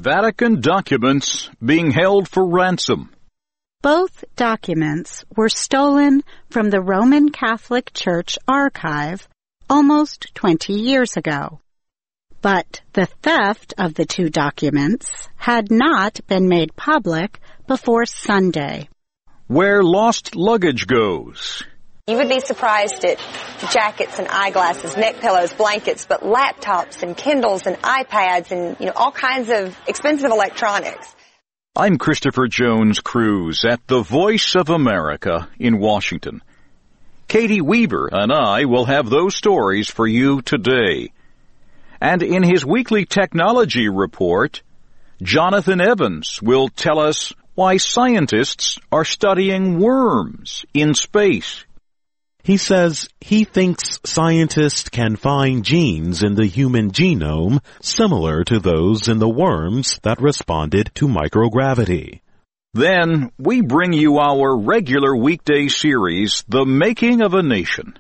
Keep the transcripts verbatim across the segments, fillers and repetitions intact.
Vatican documents being held for ransom. Both documents were stolen from the Roman Catholic Church archive almost twenty years ago. But the theft of the two documents had not been made public before Sunday. Where lost luggage goes. You would be surprised at jackets and eyeglasses, neck pillows, blankets, but laptops and Kindles and iPads and, you know, all kinds of expensive electronics. I'm Christopher Jones Cruz at the Voice of America in Washington. Katie Weaver and I will have those stories for you today. And in his weekly technology report, Jonathan Evans will tell us why scientists are studying worms in space. He says he thinks scientists can find genes in the human genome similar to those in the worms that responded to microgravity. Then we bring you our regular weekday series, The Making of a Nation.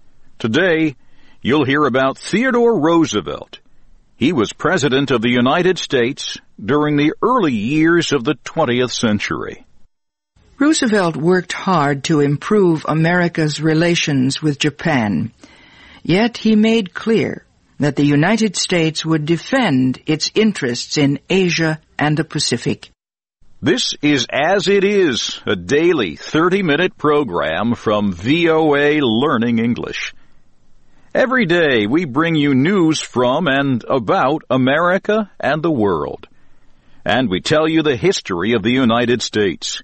Today, you'll hear about Theodore Roosevelt. He was President of the United States during the early years of the twentieth century. Roosevelt worked hard to improve America's relations with Japan, yet he made clear that the United States would defend its interests in Asia and the Pacific. This is As It Is, a daily thirty-minute program from V O A Learning English. Every day we bring you news from and about America and the world. And we tell you the history of the United States.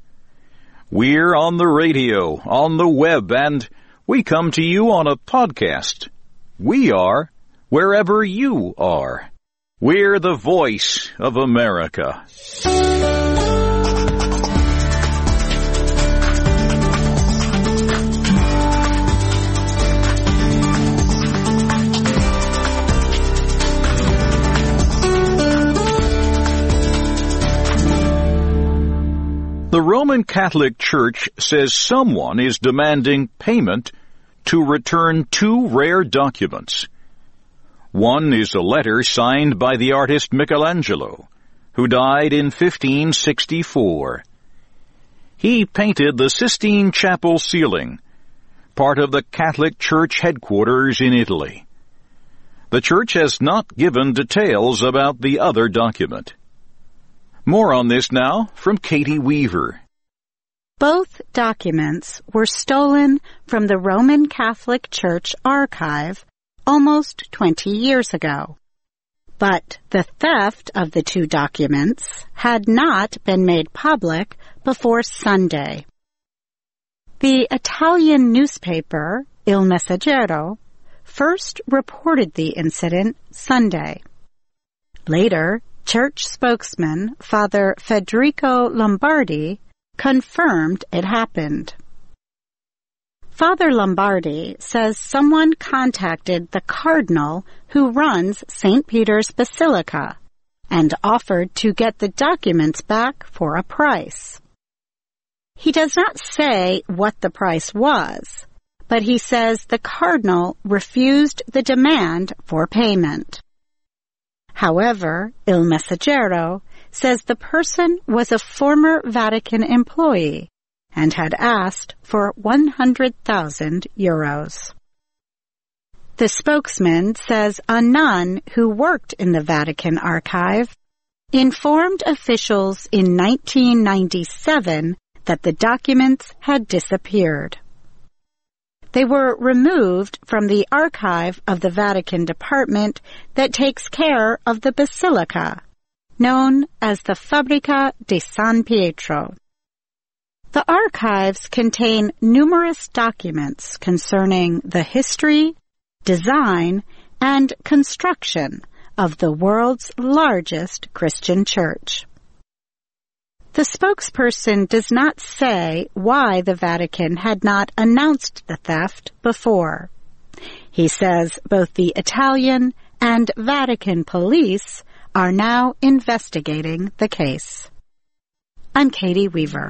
We're on the radio, on the web, and we come to you on a podcast. We are wherever you are. We're the Voice of America. The Roman Catholic Church says someone is demanding payment to return two rare documents. One is a letter signed by the artist Michelangelo, who died in fifteen sixty-four. He painted the Sistine Chapel ceiling, part of the Catholic Church headquarters in Italy. The Church has not given details about the other document. More on this now from Katie Weaver. Both documents were stolen from the Roman Catholic Church archive almost twenty years ago. But the theft of the two documents had not been made public before Sunday. The Italian newspaper, Il Messaggero, first reported the incident Sunday. Later, Church spokesman Father Federico Lombardi confirmed it happened. Father Lombardi says someone contacted the cardinal who runs Saint Peter's Basilica and offered to get the documents back for a price. He does not say what the price was, but he says the cardinal refused the demand for payment. However, Il Messaggero says the person was a former Vatican employee and had asked for one hundred thousand euros. The spokesman says a nun who worked in the Vatican archive informed officials in nineteen ninety-seven that the documents had disappeared. They were removed from the archive of the Vatican department that takes care of the Basilica, known as the Fabbrica di San Pietro. The archives contain numerous documents concerning the history, design, and construction of the world's largest Christian church. The spokesperson does not say why the Vatican had not announced the theft before. He says both the Italian and Vatican police are now investigating the case. I'm Katie Weaver.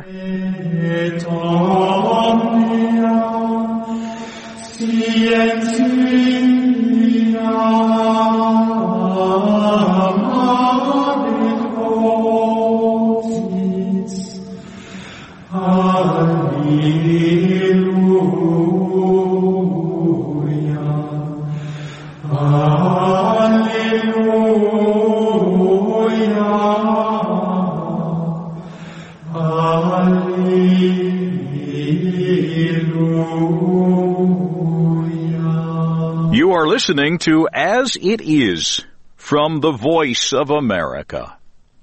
listening to As It Is from the Voice of America.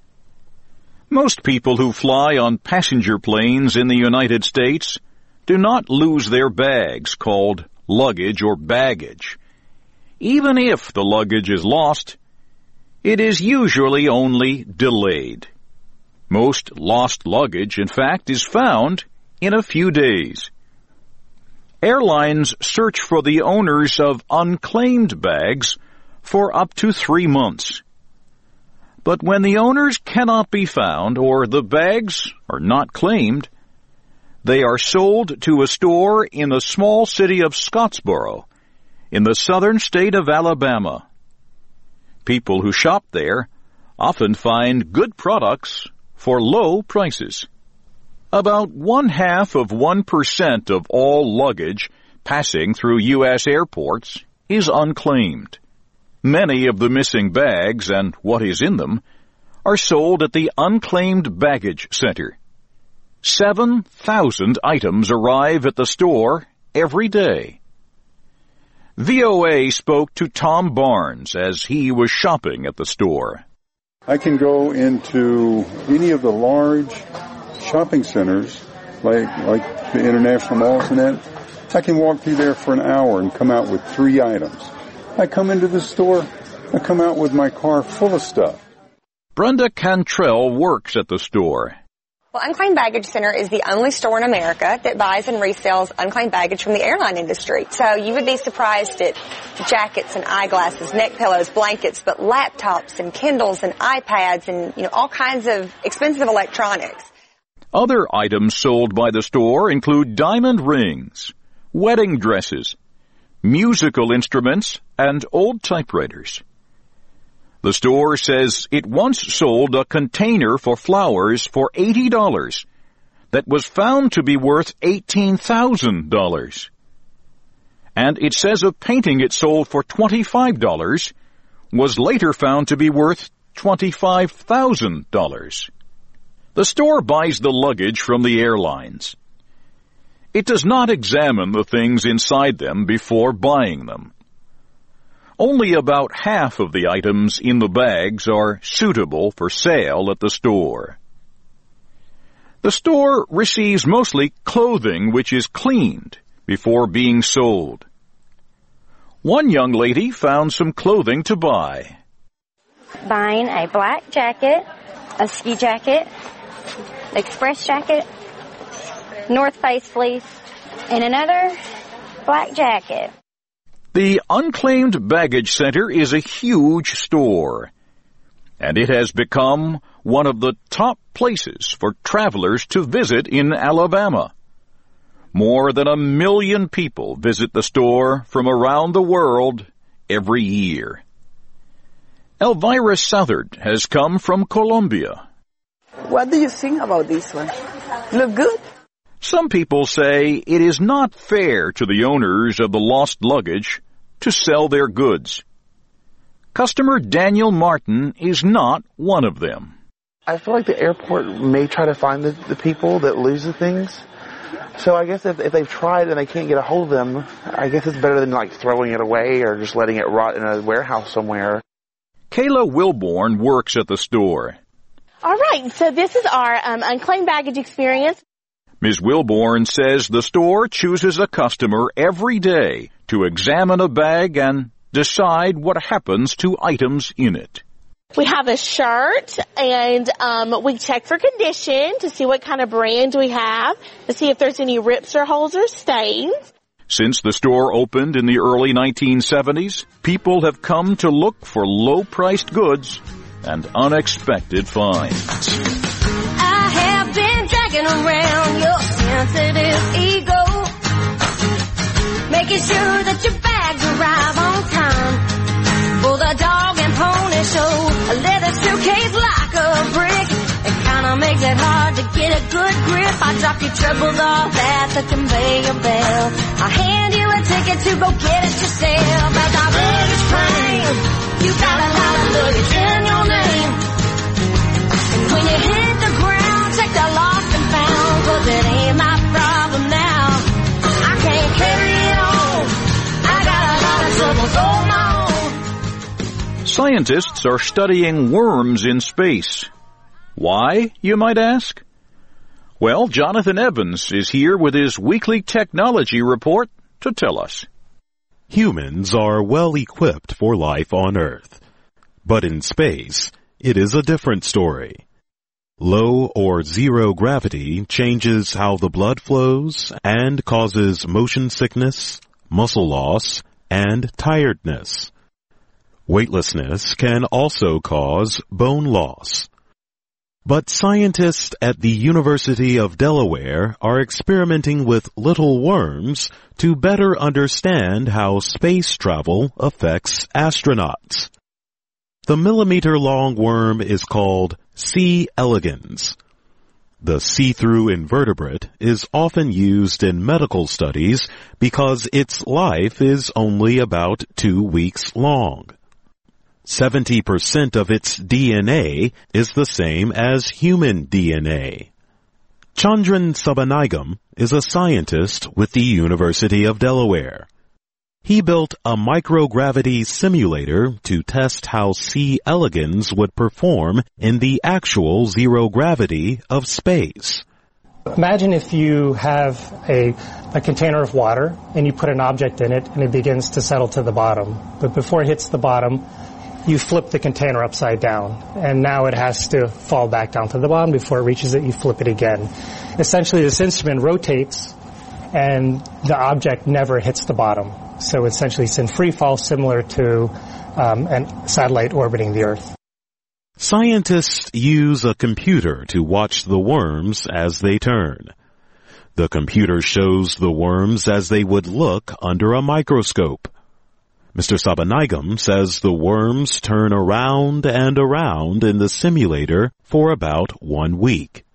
Most people who fly on passenger planes in the United States do not lose their bags, called luggage or baggage. Even if the luggage is lost, it is usually only delayed. Most lost luggage, in fact, is found in a few days. Airlines search for the owners of unclaimed bags for up to three months. But when the owners cannot be found or the bags are not claimed, they are sold to a store in the small city of Scottsboro in the southern state of Alabama. People who shop there often find good products for low prices. About one half of one percent of all luggage passing through U S airports is unclaimed. Many of the missing bags and what is in them are sold at the Unclaimed Baggage Center. Seven thousand items arrive at the store every day. V O A spoke to Tom Barnes as he was shopping at the store. I can go into any of the large shopping centers, like like the international malls and that. I can walk through there for an hour and come out with three items. I come into the store, I come out with my car full of stuff. Brenda Cantrell works at the store. Well, Unclaimed Baggage Center is the only store in America that buys and resells unclaimed baggage from the airline industry. So you would be surprised at jackets and eyeglasses, neck pillows, blankets, but laptops and Kindles and iPads and, you know, all kinds of expensive electronics. Other items sold by the store include diamond rings, wedding dresses, musical instruments, and old typewriters. The store says it once sold a container for flowers for eighty dollars that was found to be worth eighteen thousand dollars. And it says a painting it sold for twenty-five dollars was later found to be worth twenty-five thousand dollars. The store buys the luggage from the airlines. It does not examine the things inside them before buying them. Only about half of the items in the bags are suitable for sale at the store. The store receives mostly clothing which is cleaned before being sold. One young lady found some clothing to buy. Buying a black jacket, a ski jacket, express jacket, North Face fleece, and another black jacket. The Unclaimed Baggage Center is a huge store, and it has become one of the top places for travelers to visit in Alabama. More than a million people visit the store from around the world every year. Elvira Southard has come from Colombia. What do you think about this one? Look good? Some people say it is not fair to the owners of the lost luggage to sell their goods. Customer Daniel Martin is not one of them. I feel like the airport may try to find the, the people that lose the things. So I guess if, if they've tried and they can't get a hold of them, I guess it's better than like throwing it away or just letting it rot in a warehouse somewhere. Kayla Wilborn works at the store. All right, so this is our um, unclaimed baggage experience. Miz Wilborn says the store chooses a customer every day to examine a bag and decide what happens to items in it. We have a shirt, and um, we check for condition to see what kind of brand we have, to see if there's any rips or holes or stains. Since the store opened in the early nineteen seventies, people have come to look for low-priced goods and unexpected finds. I have been dragging around your sensitive ego, making sure that your bags arrive on time for the dog and pony show. A leather suitcase like a brick, it kinda makes it hard to get a good grip. I drop your troubles off at the conveyor belt. I hand you a ticket to go get it yourself. As I baggage claim, you got a lot of luggage in your name. And when you hit the ground, check the lost and found, 'cause it ain't my problem now. I can't carry it on. I got a lot of troubles on my Scientists are studying worms in space. Why, you might ask? Well, Jonathan Evans is here with his weekly technology report to tell us. Humans are well equipped for life on Earth. But in space, it is a different story. Low or zero gravity changes how the blood flows and causes motion sickness, muscle loss, and tiredness. Weightlessness can also cause bone loss. But scientists at the University of Delaware are experimenting with little worms to better understand how space travel affects astronauts. The millimeter-long worm is called C. elegans. The see-through invertebrate is often used in medical studies because its life is only about two weeks long. seventy percent of its D N A is the same as human D N A. Chandran Sabanigam is a scientist with the University of Delaware. He built a microgravity simulator to test how C. elegans would perform in the actual zero gravity of space. Imagine if you have a, a container of water and you put an object in it and it begins to settle to the bottom. But before it hits the bottom, you flip the container upside down, and now it has to fall back down to the bottom. Before it reaches it, you flip it again. Essentially, this instrument rotates, and the object never hits the bottom. So essentially, it's in free fall, similar to um, a satellite orbiting the Earth. Scientists use a computer to watch the worms as they turn. The computer shows the worms as they would look under a microscope. Mister Sabanigam says the worms turn around and around in the simulator for about one week.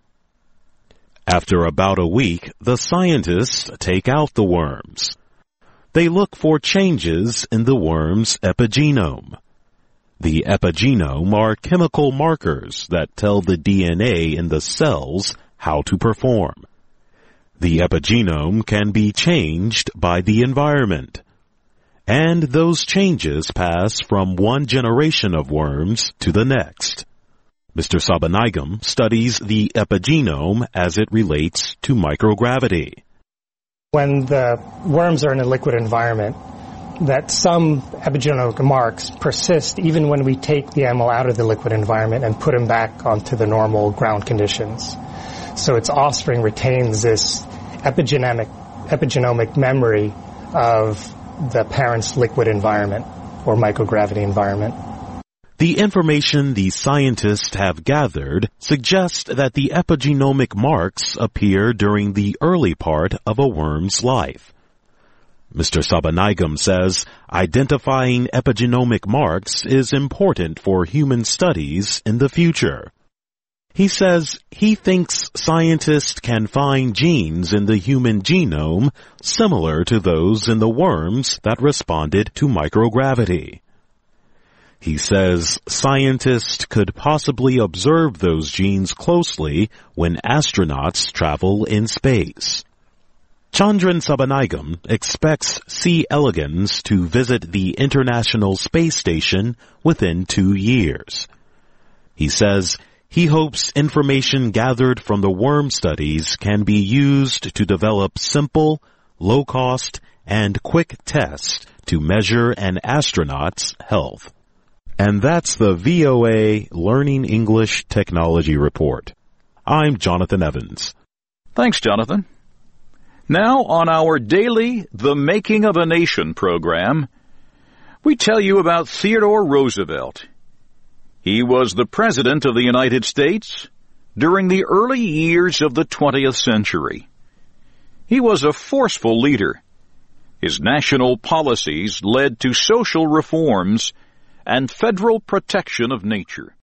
After about a week, the scientists take out the worms. They look for changes in the worm's epigenome. The epigenome are chemical markers that tell the D N A in the cells how to perform. The epigenome can be changed by the environment. And those changes pass from one generation of worms to the next. Mister Sabanigam studies the epigenome as it relates to microgravity. When the worms are in a liquid environment, that some epigenomic marks persist even when we take the animal out of the liquid environment and put him back onto the normal ground conditions. So its offspring retains this epigenomic, epigenomic memory of the parent's liquid environment or microgravity environment. The information the scientists have gathered suggests that the epigenomic marks appear during the early part of a worm's life. Mister Sabanigam says identifying epigenomic marks is important for human studies in the future. He says he thinks scientists can find genes in the human genome similar to those in the worms that responded to microgravity. He says scientists could possibly observe those genes closely when astronauts travel in space. Chandran Sabanigam expects C. elegans to visit the International Space Station within two years. He says he hopes information gathered from the worm studies can be used to develop simple, low-cost, and quick tests to measure an astronaut's health. And that's the V O A Learning English Technology Report. I'm Jonathan Evans. Thanks, Jonathan. Now on our daily The Making of a Nation program, we tell you about Theodore Roosevelt. He was the President of the United States during the early years of the twentieth century. He was a forceful leader. His national policies led to social reforms and federal protection of nature.